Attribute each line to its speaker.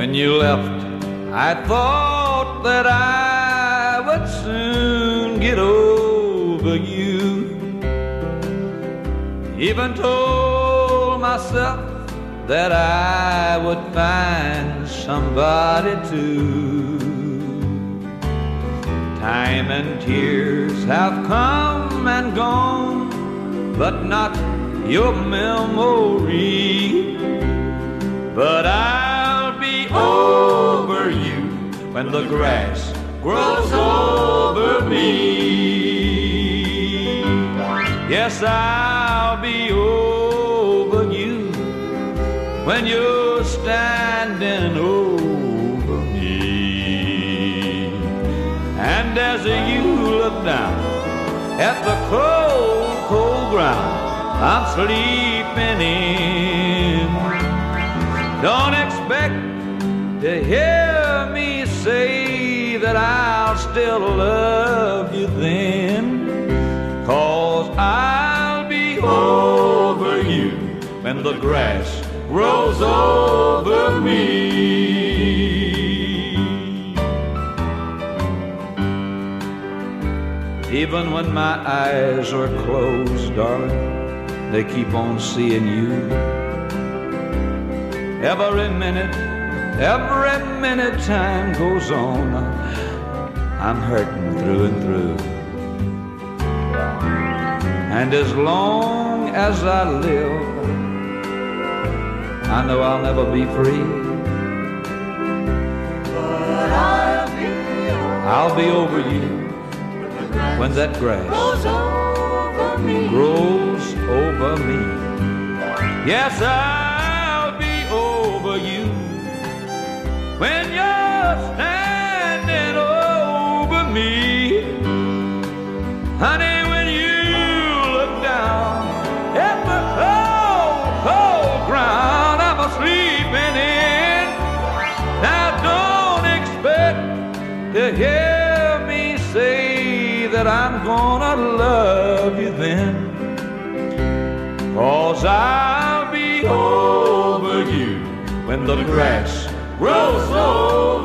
Speaker 1: When you left, I thought that I would soon get over you. Even told myself that I would find somebody too. Time and tears have come and gone, but not your memory. But I'll be over you when the grass grows over me. Yes, I'll be over you when you're standing over me. And as you look down at the cold, cold ground I'm sleeping in, don't expect to hear me say that I'll still love you then, 'cause I'll be over you when the grass grows over me. Even when my eyes are closed, darling, they keep on seeing you. Every minute time goes on, I'm hurting through and through. And as long as I live, I know I'll never be free.
Speaker 2: But
Speaker 1: I'll be over you when that grass
Speaker 2: grows over me.
Speaker 1: Grows over me. Yes, I'll be over you when you're standing over me. Honey, when you look down at the cold, cold ground I'm sleeping in, now don't expect to hear me say that I'm gonna love you then, 'cause I'll be over you when the grass grows over